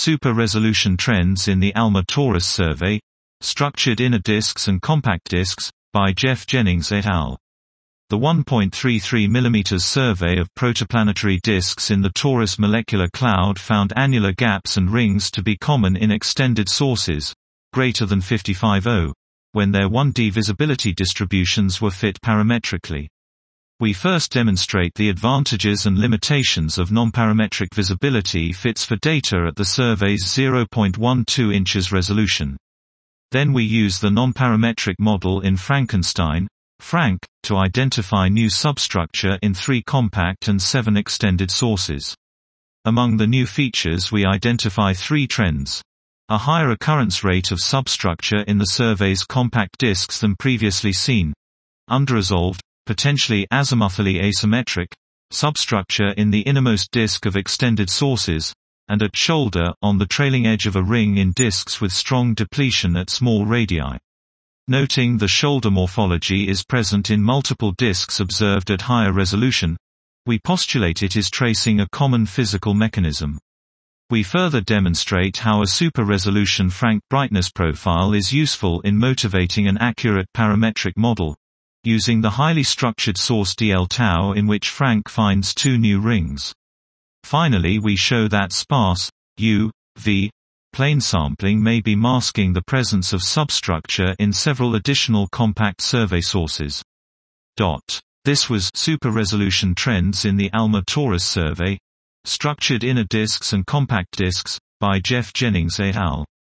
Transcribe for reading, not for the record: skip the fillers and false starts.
Super-resolution trends in the ALMA torus survey, structured inner disks and compact disks, by Jeff Jennings et al. The 1.33 mm survey of protoplanetary disks in the torus molecular cloud found annular gaps and rings to be common in extended sources, greater than 55.0, when their 1D visibility distributions were fit parametrically. We first demonstrate the advantages and limitations of nonparametric visibility fits for data at the survey's 0.12 inches resolution. Then we use the nonparametric model in Frankenstein, Frank, to identify new substructure in 3 compact and 7 extended sources. Among the new features we identify 3 trends. A higher occurrence rate of substructure in the survey's compact disks than previously seen. Underresolved, potentially azimuthally asymmetric, substructure in the innermost disk of extended sources, and at shoulder, on the trailing edge of a ring in disks with strong depletion at small radii. Noting the shoulder morphology is present in multiple disks observed at higher resolution, we postulate it is tracing a common physical mechanism. We further demonstrate how a super-resolution Frank brightness profile is useful in motivating an accurate parametric model, using the highly structured source dl tau in which Frank finds 2 new rings. Finally, we show that sparse U-V plane sampling may be masking the presence of substructure in several additional compact survey sources. This was super-resolution trends in the ALMA torus survey, structured inner disks and compact disks, by Jeff Jennings et al.